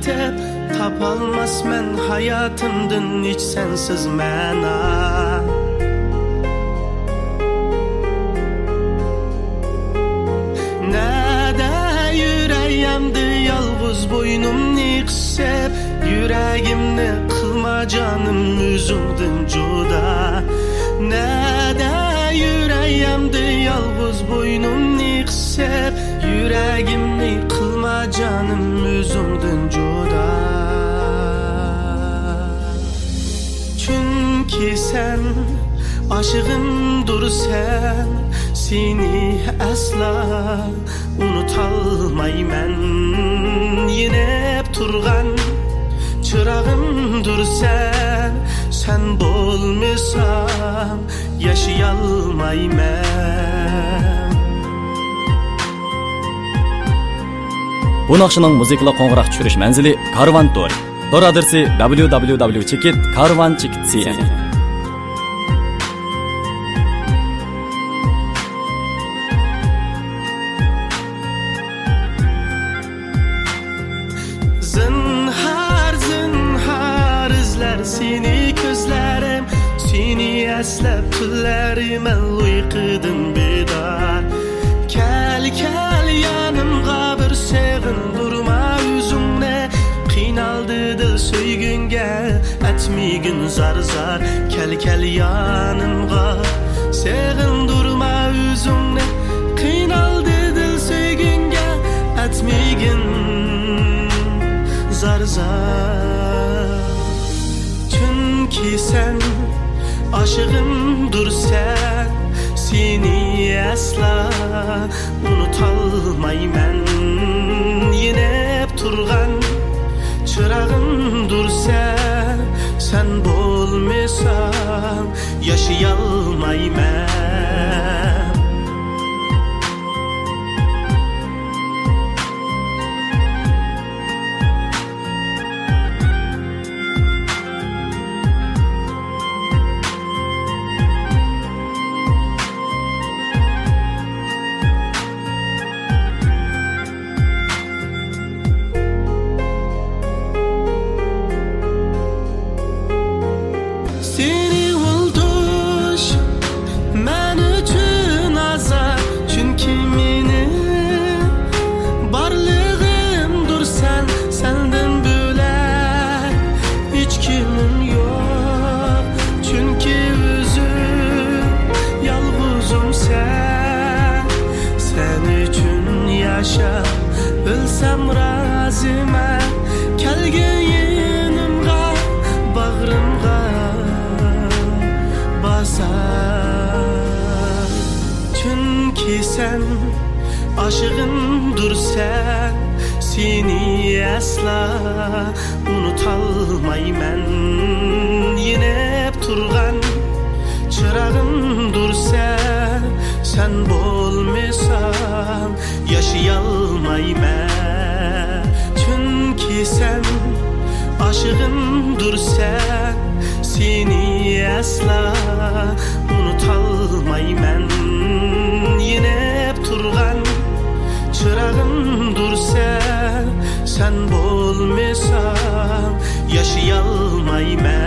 etep tapalmas men hayatımdın hiç sensiz mena. Nede yüreğimdi yalvız boynumni qısep, yüreğimni kılma canım üzümdün juda. Nede yüreğimdi yalvız boynumni qısep, yüreğimni kılma canım üzümdün juda. Çünkü sen aşığımdır sen, seni asla unutalmayman. Yine hep turgan çırağımdır sen, sen bolmasan yaşayalmayman. Bu naqshning muzikali qo'ng'iroq tushirish manzili Karvan Tour. Tour adresi www.karvan.cn. Zinhar zinhar izler seni gözlerim, seni eslep tüllerim el uykudan bedar. Kel kel yanımga bir sevin durma yüzümne, qinaldı dil söygünge etmigin zar zar. Kel kel yanımga sevin durma yüzümne, qinaldı dil söygünge etmigin zar zar. Çünkü sen aşığımdır sen, seni asla unutalmayman. Yine hep turgan çırağımdır sen, sen bolmasan yaşayalmayman. Seni ulduş men üçün azar, çünkü meni barlığımdır sen, senden bölek hiç kimim yok. Çünkü özüm yalnızım sen, sen üçün yaşa ölsem razıma. Kelgin yanımga bağrımga basar. Çünkü sen aşığımdır sen, seni asla unutalmayman. Yine hep turgan çırağımdır sen, sen bolmasan yaşayalmayman. Çünkü sen aşığımdır sen, seni asla unutalmayman. Yine hep turgan çırağımdır sen, sen bolmasan yaşayalmayman.